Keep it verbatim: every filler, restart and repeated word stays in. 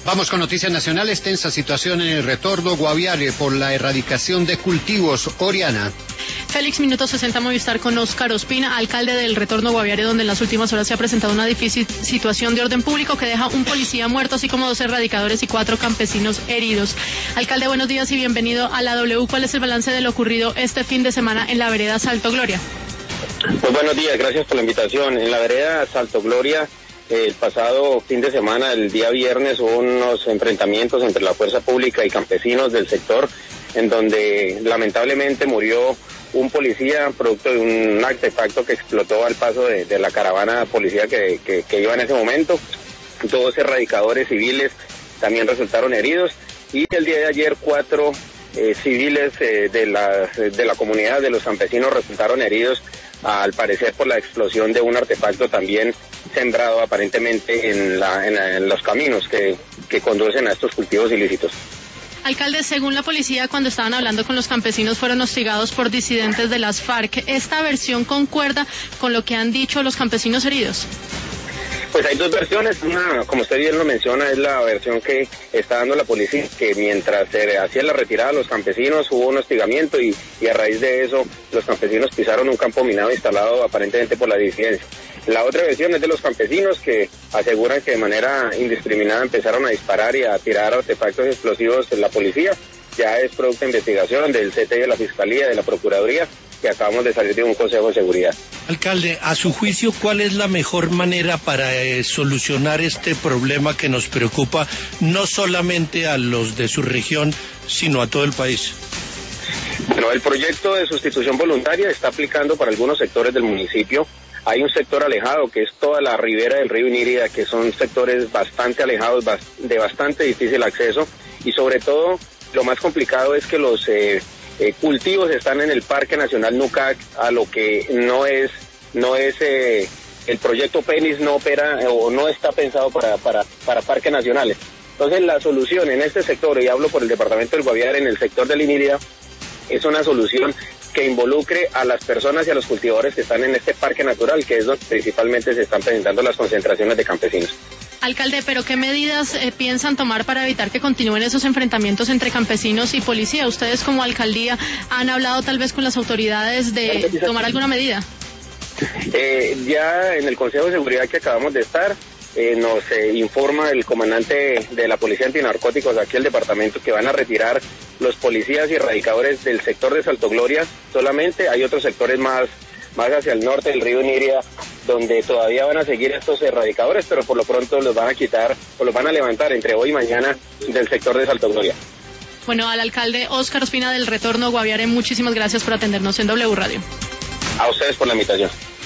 Vamos con noticias nacionales. Tensa situación en el retorno Guaviare por la erradicación de cultivos. Oriana. Félix, minuto sesenta, Movistar con Óscar Ospina, alcalde del retorno Guaviare, donde en las últimas horas se ha presentado una difícil situación de orden público que deja un policía muerto, así como dos erradicadores y cuatro campesinos heridos. Alcalde, buenos días y bienvenido a la W. ¿Cuál es el balance de lo ocurrido este fin de semana en la vereda Salto Gloria? Pues buenos días, gracias por la invitación. En la vereda Salto Gloria, el pasado fin de semana, el día viernes, hubo unos enfrentamientos entre la fuerza pública y campesinos del sector, en donde lamentablemente murió un policía producto de un artefacto que explotó al paso de, de la caravana policía que, que, que iba en ese momento. Dos erradicadores civiles también resultaron heridos, y el día de ayer cuatro eh, civiles eh, de, la, de la comunidad de los campesinos resultaron heridos, al parecer por la explosión de un artefacto también sembrado aparentemente en, la, en, la, en los caminos que, que conducen a estos cultivos ilícitos. Alcalde, según la policía, cuando estaban hablando con los campesinos fueron hostigados por disidentes de las FARC. ¿Esta versión concuerda con lo que han dicho los campesinos heridos? Pues hay dos versiones. Una, como usted bien lo menciona, es la versión que está dando la policía, que mientras se hacía la retirada de los campesinos hubo un hostigamiento y, y a raíz de eso los campesinos pisaron un campo minado instalado aparentemente por la disidencia. La otra versión es de los campesinos, que aseguran que de manera indiscriminada empezaron a disparar y a tirar artefactos explosivos en la policía. Ya es producto de investigación del C T I, de la Fiscalía, de la Procuraduría, que acabamos de salir de un Consejo de Seguridad. Alcalde, a su juicio, ¿cuál es la mejor manera para eh, solucionar este problema que nos preocupa no solamente a los de su región, sino a todo el país? Bueno, el proyecto de sustitución voluntaria está aplicando para algunos sectores del municipio. Hay un sector alejado que es toda la ribera del río Inírida, que son sectores bastante alejados, de bastante difícil acceso, y sobre todo lo más complicado es que los eh, eh, cultivos están en el Parque Nacional Nucac, a lo que no es, no es eh, el proyecto PENIS no opera eh, o no está pensado para, para, para parques nacionales. Entonces la solución en este sector, y hablo por el departamento del Guaviare, en el sector del Inírida, es una solución que involucre a las personas y a los cultivadores que están en este parque natural, que es donde principalmente se están presentando las concentraciones de campesinos. Alcalde, ¿pero qué medidas eh, piensan tomar para evitar que continúen esos enfrentamientos entre campesinos y policía? ¿Ustedes como alcaldía han hablado tal vez con las autoridades de tomar alguna medida? Eh, ya en el Consejo de Seguridad que acabamos de estar, eh, nos eh, informa el comandante de la Policía Antinarcóticos aquí el departamento que van a retirar los policías y erradicadores del sector de Salto Gloria solamente. Hay otros sectores más, más hacia el norte del río Inírida, donde todavía van a seguir estos erradicadores, pero por lo pronto los van a quitar o los van a levantar entre hoy y mañana del sector de Salto Gloria. Bueno, al alcalde Óscar Ospina del Retorno Guaviare, muchísimas gracias por atendernos en W Radio. A ustedes por la invitación.